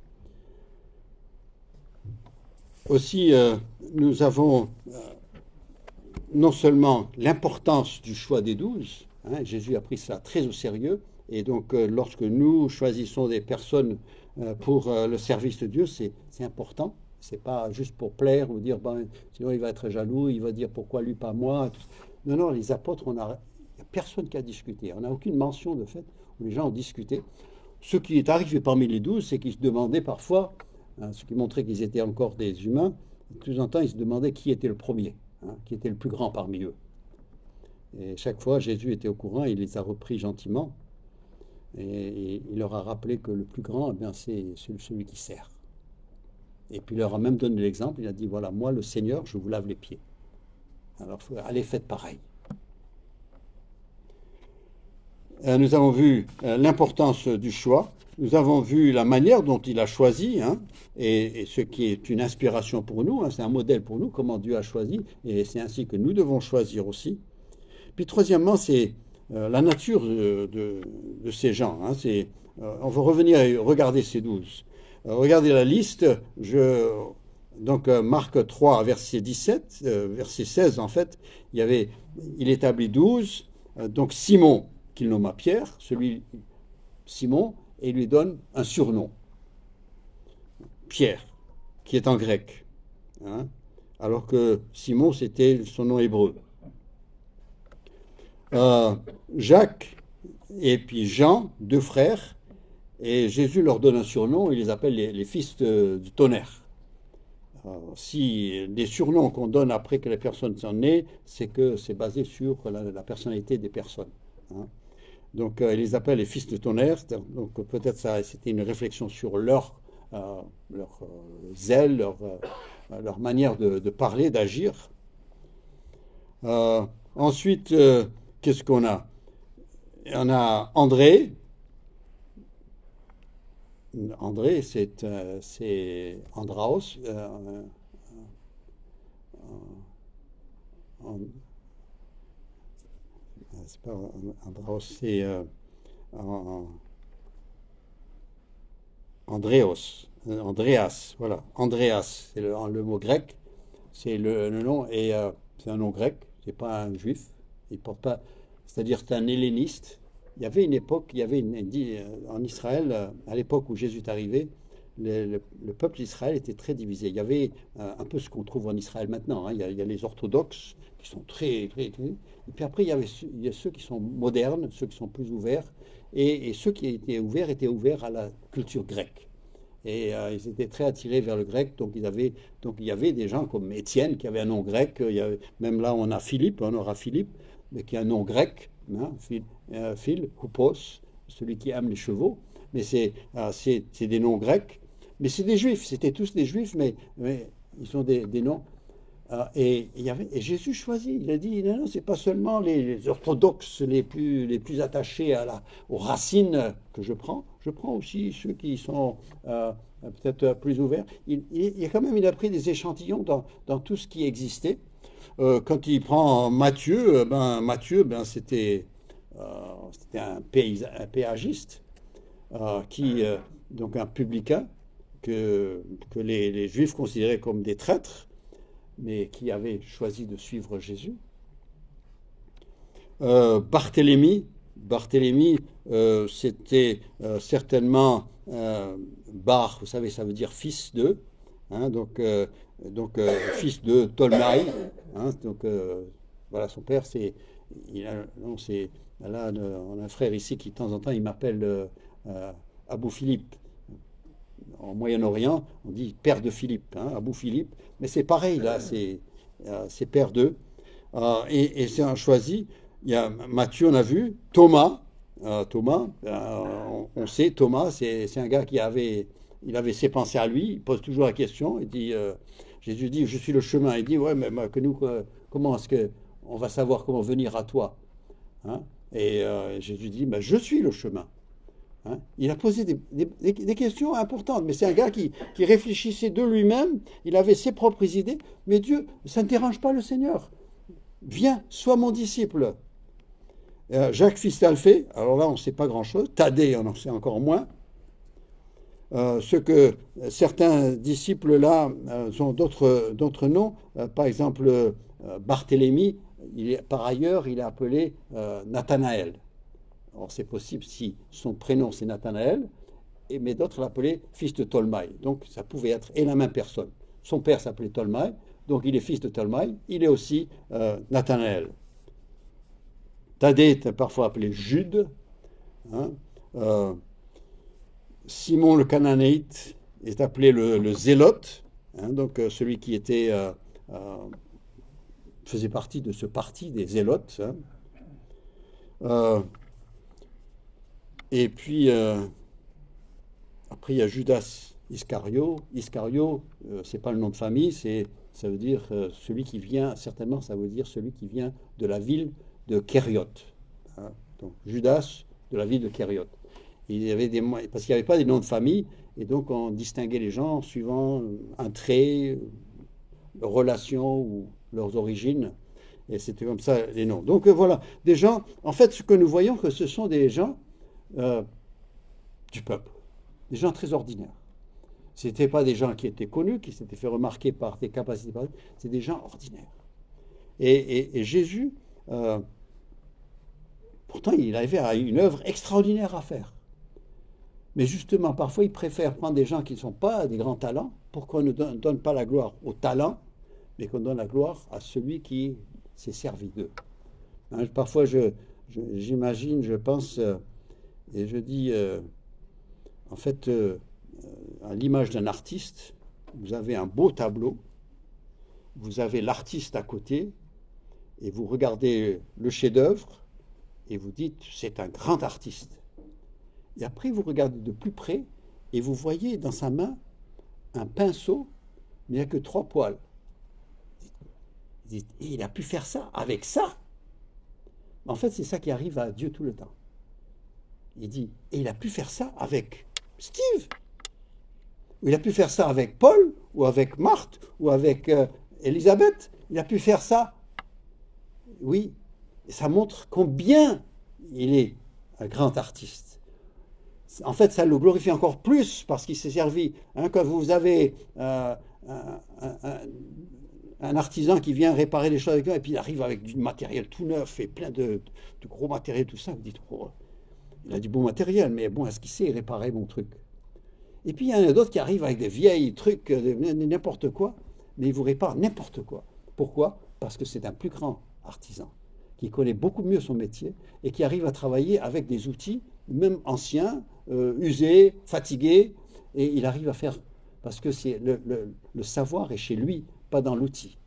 Aussi, nous avons non seulement l'importance du choix des 12, hein, Jésus a pris ça très au sérieux, et donc lorsque nous choisissons des personnes pour le service de Dieu, c'est important. C'est pas juste pour plaire ou dire, ben, sinon il va être jaloux, il va dire pourquoi lui, pas moi. Non, non, les apôtres, il n'y a personne qui a discuté. On n'a aucune mention de fait où les gens ont discuté. Ce qui est arrivé parmi les 12, c'est qu'ils se demandaient parfois, hein, ce qui montrait qu'ils étaient encore des humains, de temps en temps, ils se demandaient qui était le premier, hein, qui était le plus grand parmi eux. Et chaque fois, Jésus était au courant, il les a repris gentiment, et il leur a rappelé que le plus grand, eh bien, c'est celui qui sert. Et puis il leur a même donné l'exemple, il a dit, voilà, moi le Seigneur, je vous lave les pieds. Alors allez, faites pareil. Nous avons vu l'importance du choix, nous avons vu la manière dont il a choisi, hein, et ce qui est une inspiration pour nous, hein, c'est un modèle pour nous, comment Dieu a choisi, et c'est ainsi que nous devons choisir aussi. Puis troisièmement, c'est la nature de ces gens. Hein, on va revenir et regarder ces 12. Regardez la liste, donc Marc 3, verset 17, verset 16 en fait, il établit 12, donc Simon, qu'il nomma Pierre, celui Simon, et il lui donne un surnom, Pierre, qui est en grec, hein, alors que Simon, c'était son nom hébreu. Jacques et puis Jean, deux frères, et Jésus leur donne un surnom, il les appelle les fils du tonnerre. Si les surnoms qu'on donne après que les personnes sont nées, c'est que c'est basé sur la personnalité des personnes. Hein. Donc il les appelle les fils de tonnerre, donc peut-être ça c'était une réflexion sur leur zèle, leur manière de parler, d'agir. Ensuite, qu'est-ce qu'on a? On a André. André, c'est Andraos. C'est pas Andraos, c'est Andréos. Andreas, voilà. Andreas, c'est le mot grec. C'est le nom, et c'est un nom grec, c'est pas un juif. Il porte pas, c'est-à-dire c'est un helléniste. Il y avait une époque, en Israël, à l'époque où Jésus est arrivé, le peuple d'Israël était très divisé. Il y avait un peu ce qu'on trouve en Israël maintenant. Hein. Il y a les orthodoxes qui sont très. Et puis après, il y a ceux qui sont modernes, ceux qui sont plus ouverts. Et ceux qui étaient ouverts à la culture grecque. Et ils étaient très attirés vers le grec. Donc il y avait des gens comme Étienne qui avait un nom grec. Même là, on aura Philippe, mais qui a un nom grec. Hein, Phil, Houpos, celui qui aime les chevaux, mais c'est des noms grecs, mais c'est des juifs, c'était tous des juifs, mais ils ont des noms. Et Jésus choisit, il a dit, non, c'est pas seulement les orthodoxes les plus attachés aux racines que je prends aussi ceux qui sont peut-être plus ouverts. Il a pris des échantillons dans tout ce qui existait. Quand il prend Matthieu, c'était un péagiste, donc un publicain que les Juifs considéraient comme des traîtres, mais qui avait choisi de suivre Jésus. Barthélemy, c'était certainement Bar, vous savez, ça veut dire fils de, hein, donc fils de Tolmaï, hein, donc voilà, son père, Là, on a un frère ici qui, de temps en temps, il m'appelle Abou Philippe. En Moyen-Orient, on dit père de Philippe, hein, Abou Philippe. Mais c'est pareil, là, c'est père d'eux. Et c'est un choisi. Il y a Matthieu, on a vu. Thomas. Thomas, on sait, Thomas, c'est un gars il avait ses pensées à lui. Il pose toujours la question. Il dit, Jésus dit, je suis le chemin. Il dit, ouais, mais comment est-ce que on va savoir comment venir à toi, hein? Et Jésus dit, je suis le chemin. Hein. Il a posé des questions importantes, mais c'est un gars qui réfléchissait de lui-même, il avait ses propres idées, mais Dieu, ça ne dérange pas le Seigneur. Viens, sois mon disciple. Jacques Fils d'Alphée, alors là on ne sait pas grand-chose, Thaddée on en sait encore moins. Ce que certains disciples là ont d'autres noms, par exemple Barthélemy, par ailleurs il est appelé Nathanaël. Alors c'est possible si son prénom c'est Nathanaël, mais d'autres l'appelaient fils de Tolmaï. Donc ça pouvait être et la même personne. Son père s'appelait Tolmaï, donc il est fils de Tolmaï, il est aussi Nathanaël. Thaddée est parfois appelé Jude. Hein. Simon le Cananéite est appelé le Zélote, hein, donc celui qui faisait partie de ce parti des Zélotes. Hein. Et puis, après, il y a Judas Iscario. Iscario, c'est pas le nom de famille, ça veut dire celui qui vient, certainement, ça veut dire celui qui vient de la ville de Kériote. Hein. Donc, Judas de la ville de Kériote. Parce qu'il n'y avait pas des noms de famille, et donc on distinguait les gens suivant un trait, leur relation ou leurs origines. Et c'était comme ça les noms. Donc voilà, des gens, en fait, ce que nous voyons, que ce sont des gens euh, du peuple, des gens très ordinaires. Ce n'étaient pas des gens qui étaient connus, qui s'étaient fait remarquer par des capacités, c'est des gens ordinaires. Et Jésus, pourtant, il avait une œuvre extraordinaire à faire. Mais justement, parfois, il préfère prendre des gens qui ne sont pas des grands talents pour qu'on ne donne pas la gloire au talent, mais qu'on donne la gloire à celui qui s'est servi d'eux. Hein, parfois, j'imagine, je pense, et je dis, en fait, à l'image d'un artiste, vous avez un beau tableau, vous avez l'artiste à côté, et vous regardez le chef-d'œuvre, et vous dites, c'est un grand artiste. Et après, vous regardez de plus près, et vous voyez dans sa main un pinceau, mais il n'y a que 3 poils. Vous dites, et il a pu faire ça avec ça. En fait, c'est ça qui arrive à Dieu tout le temps. Il dit, et il a pu faire ça avec Steve. Il a pu faire ça avec Paul, ou avec Marthe, ou avec Elisabeth. Il a pu faire ça. Oui, et ça montre combien il est un grand artiste. En fait, ça le glorifie encore plus parce qu'il s'est servi. Hein, quand vous avez un artisan qui vient réparer des choses avec eux, et puis il arrive avec du matériel tout neuf et plein de gros matériel, tout ça, vous dites, oh, il a du bon matériel, mais bon, est-ce qu'il sait réparer mon truc? Et puis il y en a d'autres qui arrivent avec des vieilles trucs, n'importe quoi, mais il vous répare n'importe quoi. Pourquoi? Parce que c'est un plus grand artisan, qui connaît beaucoup mieux son métier et qui arrive à travailler avec des outils, même anciens, usés, fatigués, et il arrive à faire, parce que c'est le savoir est chez lui, pas dans l'outil.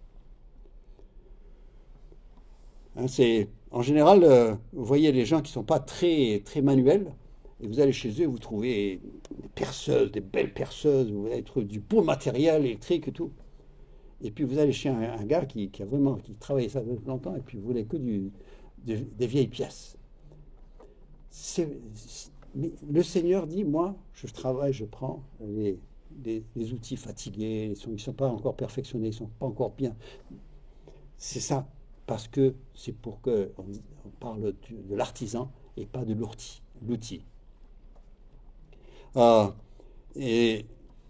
Hein, en général, vous voyez les gens qui ne sont pas très, très manuels, et vous allez chez eux, vous trouvez des perceuses, des belles perceuses, vous allez trouver du beau matériel électrique et tout. Et puis vous allez chez un gars qui travaille ça depuis longtemps, et puis vous voulez que des vieilles pièces. Mais le Seigneur dit, moi, je travaille, je prends les outils fatigués, ils ne sont pas encore perfectionnés, ils ne sont pas encore bien. C'est ça, parce que c'est pour qu'on parle de l'artisan et pas de l'outil. Et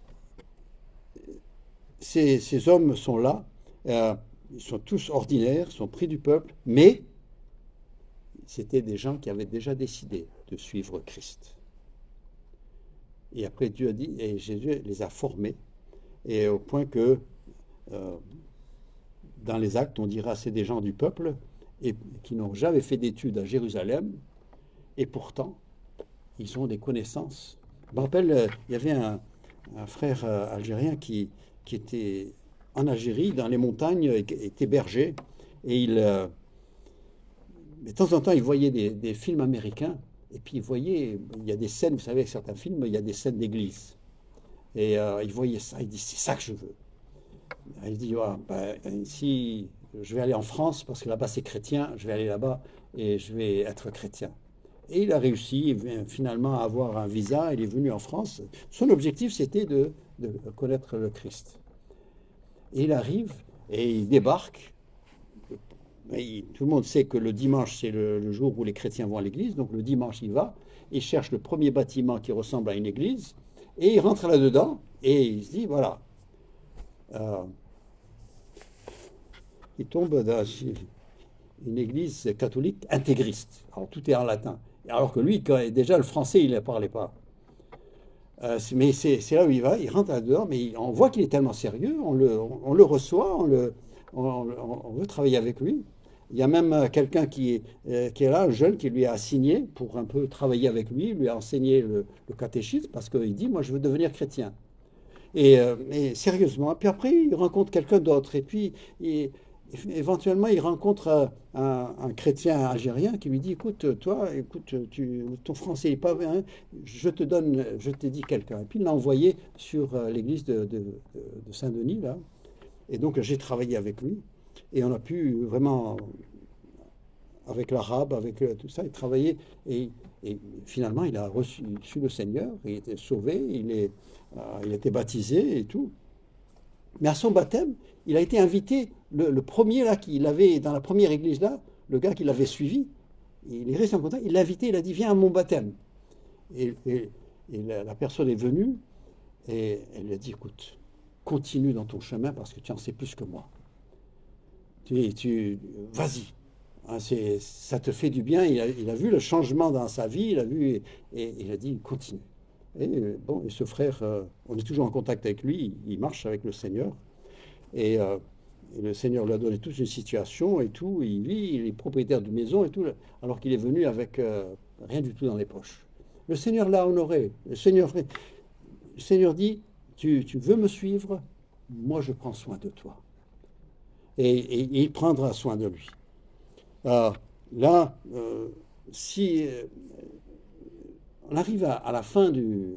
ces hommes sont là, ils sont tous ordinaires, sont pris du peuple, mais c'était des gens qui avaient déjà décidé de suivre Christ. Et après Dieu a dit, et Jésus les a formés, et au point que dans les actes on dira c'est des gens du peuple, et qui n'ont jamais fait d'études à Jérusalem, et pourtant, ils ont des connaissances. Je me rappelle, il y avait un frère algérien qui était en Algérie, dans les montagnes, et qui était berger, et de temps en temps, il voyait des films américains, et puis il y a des scènes, vous savez, avec certains films, il y a des scènes d'église. Et il voyait ça, il dit, c'est ça que je veux. Il dit, ah, ben, si je vais aller en France, parce que là-bas c'est chrétien, je vais aller là-bas et je vais être chrétien. Et il a réussi finalement à avoir un visa, il est venu en France. Son objectif c'était de connaître le Christ. Et il arrive et il débarque. Et tout le monde sait que le dimanche c'est le jour où les chrétiens vont à l'église, donc le dimanche il va, il cherche le premier bâtiment qui ressemble à une église, et il rentre là-dedans, et il se dit, voilà, euh, il tombe dans une église catholique intégriste. Alors tout est en latin. Alors que lui, déjà le français, il ne parlait pas. Mais c'est là où il va, il rentre là-dedans, mais on voit qu'il est tellement sérieux, on le reçoit, on veut travailler avec lui. Il y a même quelqu'un qui est là, un jeune, qui lui a assigné pour un peu travailler avec lui, lui a enseigné le catéchisme, parce qu'il dit, moi je veux devenir chrétien. Et sérieusement, puis après il rencontre quelqu'un d'autre, et puis éventuellement il rencontre un chrétien algérien qui lui dit, écoute, toi, écoute, ton français n'est pas bien, je t'ai dit quelqu'un. Et puis il l'a envoyé sur l'église de Saint-Denis, là. Et donc j'ai travaillé avec lui, et on a pu vraiment, avec l'arabe, avec tout ça, il travaillait, et finalement il a reçu le Seigneur, il était sauvé, il a été baptisé et tout. Mais à son baptême, il a été invité, le premier là qu'il avait, dans la première église là, le gars qui l'avait suivi, il est resté en contact, il l'a invité, il a dit, viens à mon baptême. Et la personne est venue, et elle lui a dit, écoute, continue dans ton chemin parce que tu en sais plus que moi. Vas-y. Hein, ça te fait du bien. Il a vu le changement dans sa vie, il a vu, et il a dit, continue. Et bon, et ce frère, on est toujours en contact avec lui, il marche avec le Seigneur. Et le Seigneur lui a donné toute une situation et tout. Il vit, il est propriétaire d'une maison et tout, alors qu'il est venu avec rien du tout dans les poches. Le Seigneur l'a honoré. Le Seigneur dit, tu veux me suivre? Moi, je prends soin de toi. Et il prendra soin de lui. Là, si on arrive à la fin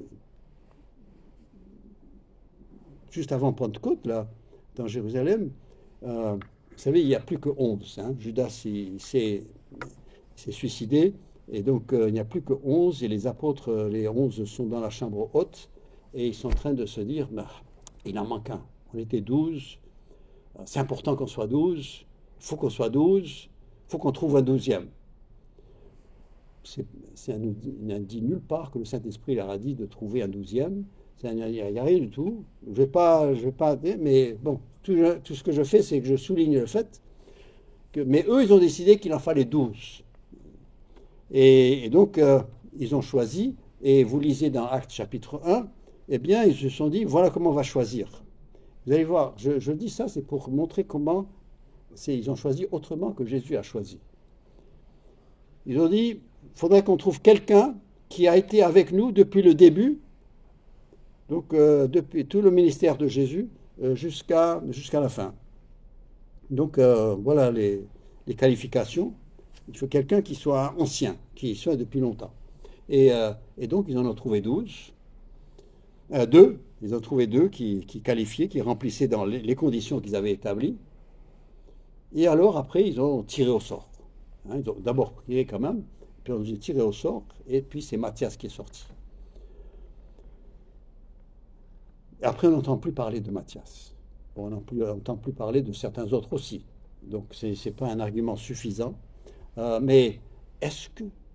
juste avant Pentecôte, là, dans Jérusalem, vous savez, il n'y a plus que 11. Hein. Judas il s'est suicidé, et donc il n'y a plus que 11, et les apôtres, les 11 sont dans la chambre haute, et ils sont en train de se dire, bah, il en manque un. On était 12, c'est important qu'on soit 12, il faut qu'on soit 12, il faut qu'on trouve un 12e. Ça n'a dit nulle part que le Saint-Esprit leur a dit de trouver un 12e. Il n'y a rien du tout. Je vais pas, mais bon, tout ce que je fais, c'est que je souligne le fait que, mais eux, ils ont décidé qu'il en fallait 12. Et donc, ils ont choisi, et vous lisez dans Actes chapitre 1, eh bien, ils se sont dit, voilà comment on va choisir. Vous allez voir, je dis ça, c'est pour montrer comment ils ont choisi autrement que Jésus a choisi. Ils ont dit, il faudrait qu'on trouve quelqu'un qui a été avec nous depuis le début, donc depuis tout le ministère de Jésus jusqu'à la fin. Donc voilà les qualifications. Il faut quelqu'un qui soit ancien, qui soit depuis longtemps. Et donc ils en ont trouvé 12. Deux, ils ont trouvé deux qui qualifiaient, qui remplissaient dans les conditions qu'ils avaient établies. Et alors après, ils ont tiré au sort. Hein, ils ont d'abord prié quand même, puis on a tiré au sort, et puis c'est Matthias qui est sorti. Et après, on n'entend plus parler de Matthias. Bon, on n'entend plus parler de certains autres aussi. Donc, ce n'est pas un argument suffisant. Mais est-ce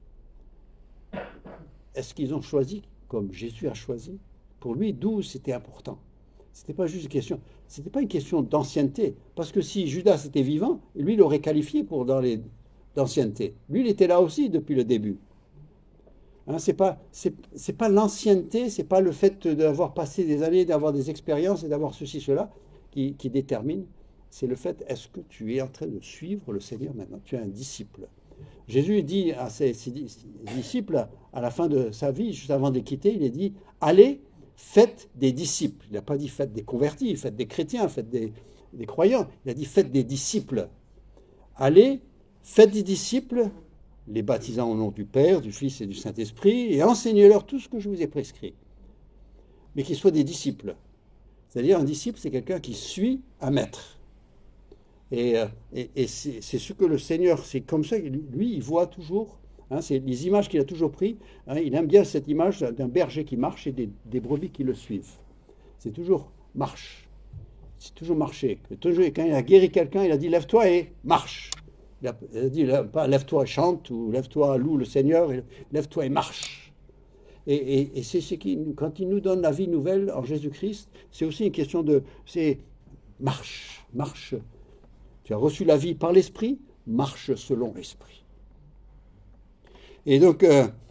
qu'ils ont choisi comme Jésus a choisi? Pour lui, 12, c'était important. C'était pas juste une question. C'était pas une question d'ancienneté. Parce que si Judas était vivant, lui, il aurait qualifié pour d'ancienneté. Lui, il était là aussi depuis le début. Hein, c'est pas l'ancienneté, c'est pas le fait d'avoir passé des années, d'avoir des expériences et d'avoir ceci, cela qui détermine. c'est le fait, est-ce que tu es en train de suivre le Seigneur maintenant? Tu es un disciple. Jésus dit à ses disciples, à la fin de sa vie, juste avant de les quitter, il a dit, allez, faites des disciples. Il n'a pas dit faites des convertis, faites des chrétiens, faites des croyants. Il a dit faites des disciples. Allez, faites des disciples, les baptisant au nom du Père, du Fils et du Saint-Esprit, et enseignez-leur tout ce que je vous ai prescrit. Mais qu'ils soient des disciples. C'est-à-dire un disciple, c'est quelqu'un qui suit un maître. Et c'est ce que le Seigneur, c'est comme ça, lui, il voit toujours, hein, c'est les images qu'il a toujours prises. Hein, il aime bien cette image d'un berger qui marche et des brebis qui le suivent. C'est toujours marche. C'est toujours marcher. Toujours, quand il a guéri quelqu'un, il a dit lève-toi et marche. Il a dit pas lève-toi et chante ou lève-toi, loue le Seigneur, lève-toi et marche. Et c'est ce qui, quand il nous donne la vie nouvelle en Jésus-Christ, c'est aussi une question de, c'est marche, marche. Tu as reçu la vie par l'Esprit, marche selon l'Esprit. Et donc,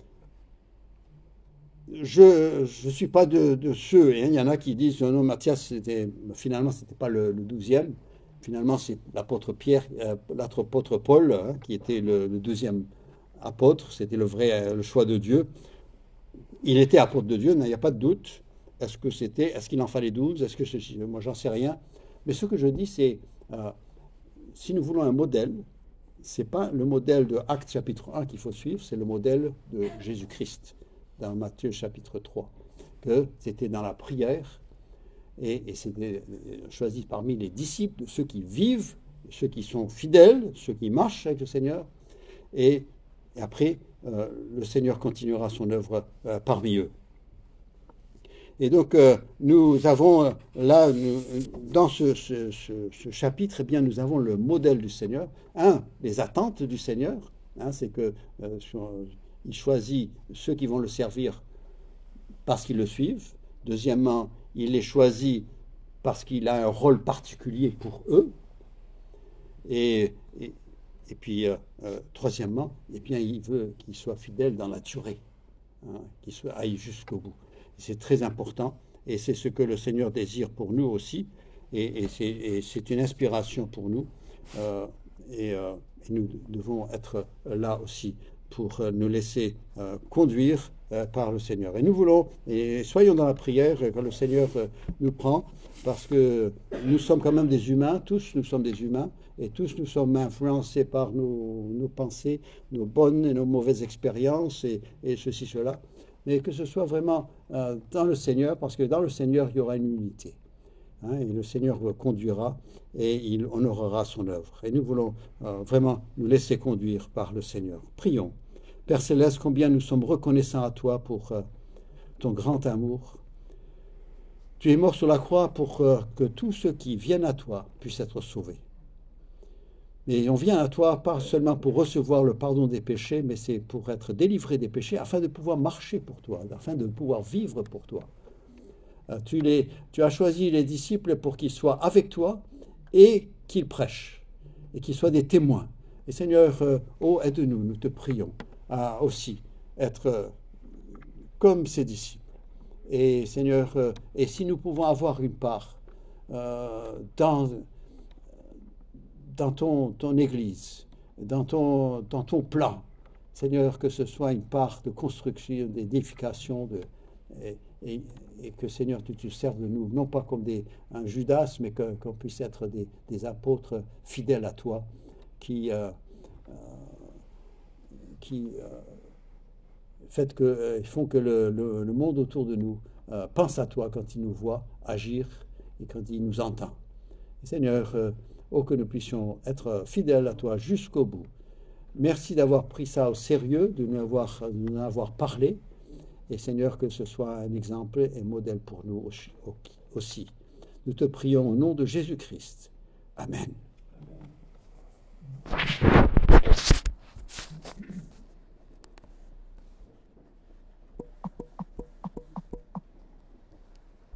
je ne suis pas de ceux, hein, il y en a qui disent, non, Matthias, finalement, ce n'était pas le 12e, finalement, c'est l'apôtre Pierre, l'apôtre Paul, hein, qui était le 2e apôtre, c'était le choix de Dieu. Il était apôtre de Dieu, il n'y a pas de doute. Est-ce qu'il en fallait 12? Moi, j'en sais rien. Mais ce que je dis, c'est, si nous voulons un modèle, ce n'est pas le modèle de Actes chapitre 1 qu'il faut suivre, c'est le modèle de Jésus-Christ, dans Matthieu chapitre 3, que c'était dans la prière, et c'était choisi parmi les disciples, ceux qui vivent, ceux qui sont fidèles, ceux qui marchent avec le Seigneur, et après, le Seigneur continuera son œuvre parmi eux. Et donc, nous avons là, dans ce chapitre, eh bien, nous avons le modèle du Seigneur. Les attentes du Seigneur, c'est qu'il choisit ceux qui vont le servir parce qu'ils le suivent. Deuxièmement, il les choisit parce qu'il a un rôle particulier pour eux. Et puis, troisièmement, eh bien, il veut qu'ils soient fidèles dans la durée, qu'ils aillent jusqu'au bout. C'est très important, et c'est ce que le Seigneur désire pour nous aussi, et c'est une inspiration pour nous, et nous devons être là aussi pour nous laisser conduire par le Seigneur. Et nous voulons, et soyons dans la prière quand le Seigneur nous prend, parce que nous sommes quand même des humains, tous nous sommes des humains, et tous nous sommes influencés par nos pensées, nos bonnes et nos mauvaises expériences, et ceci, cela. Mais que ce soit vraiment dans le Seigneur, parce que dans le Seigneur, il y aura une unité. Et le Seigneur conduira et il honorera son œuvre. Et nous voulons vraiment nous laisser conduire par le Seigneur. Prions. Père Céleste, combien nous sommes reconnaissants à toi pour ton grand amour. Tu es mort sur la croix pour que tous ceux qui viennent à toi puissent être sauvés. Et on vient à toi pas seulement pour recevoir le pardon des péchés, mais c'est pour être délivré des péchés, afin de pouvoir marcher pour toi, afin de pouvoir vivre pour toi. Tu as choisi les disciples pour qu'ils soient avec toi et qu'ils prêchent, et qu'ils soient des témoins. Et Seigneur, aide-nous, nous te prions, à aussi être comme ces disciples. Et Seigneur, et si nous pouvons avoir une part dans ton Église, dans ton plan, Seigneur, que ce soit une part de construction, d'édification, et que, Seigneur, tu te serves de nous, non pas comme un Judas, mais qu'on puisse être des apôtres fidèles à toi, qui font que le monde autour de nous pense à toi quand il nous voit agir et quand il nous entend. Et Seigneur, que nous puissions être fidèles à toi jusqu'au bout. Merci d'avoir pris ça au sérieux, de nous avoir parlé. Et Seigneur, que ce soit un exemple et modèle pour nous aussi. Nous te prions au nom de Jésus-Christ. Amen.